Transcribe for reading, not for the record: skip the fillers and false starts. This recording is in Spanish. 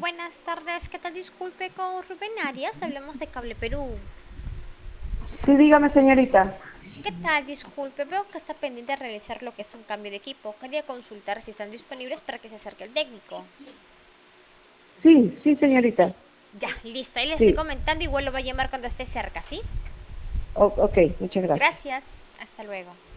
Buenas tardes, ¿qué tal? Disculpe con Rubén Arias, hablamos de Cable Perú. Sí, dígame, señorita. ¿Qué tal? Disculpe, veo que está pendiente de realizar lo que es un cambio de equipo. Quería consultar si están disponibles para que se acerque el técnico. Sí, sí, señorita. Ya, listo, ahí le estoy Sí. comentando, igual lo va a llamar cuando esté cerca, ¿sí? Ok, muchas gracias. Gracias, hasta luego.